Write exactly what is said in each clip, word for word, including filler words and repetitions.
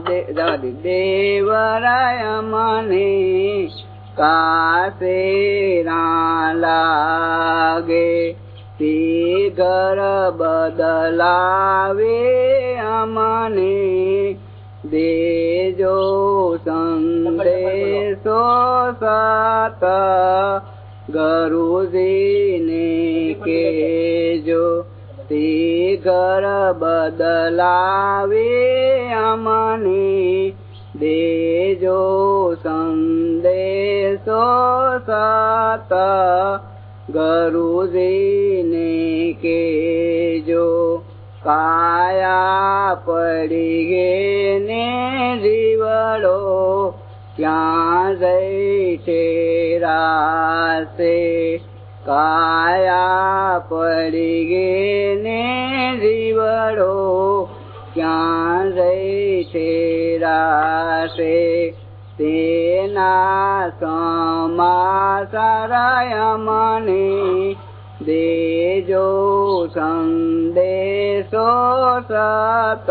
દેવરાય મને કાસે ના લાગે તે ઘર બદલાવે અમને દેજો સંદેશો સત ગુરુજીને કેજો તે ઘર બદલાવે અમને દેજો સંદેશો સત ગુરુજીને કેજો કાયા પડી ગે ને જીવડો ક્યાં જઈ ઠેરાશે કાયા પડી ગે ને જીવડો ક્યાં જઈ ઠેરાશે તેના સમાચાર મને દેજો સંદેશો સત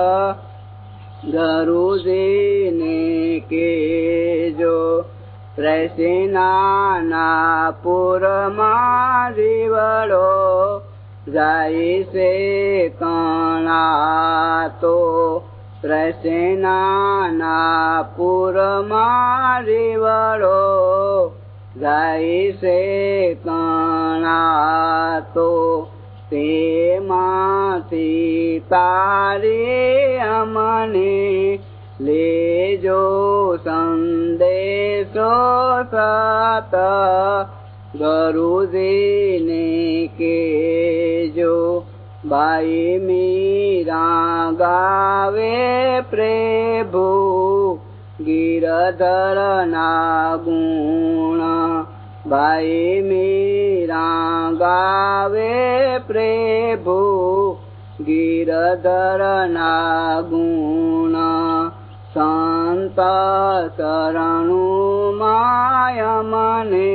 ગુરુજીને કેજો ત્રૈસીના પુરમાં જીવડો જાય છે કણાતો ત્રૈસીના પુરમાં જીવડો જાય છે કણાતો તેમાંથી તારી અમને લેજો સંદેશો સત ગુરુજીને કેજો બાઈ મીરા ગાવે પ્રભુ ગિરધર ના ગુણ બાઈ મીરા ગાવે પ્રભુ ગિરધર ના ગુણ સંત શરણું માય મને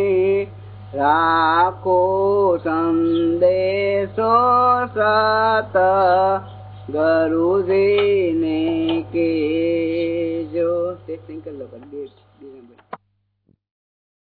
રાખો સંદેશો સત ગુરુજીને કેજો. ટેસ્ટિંગ કરી લો.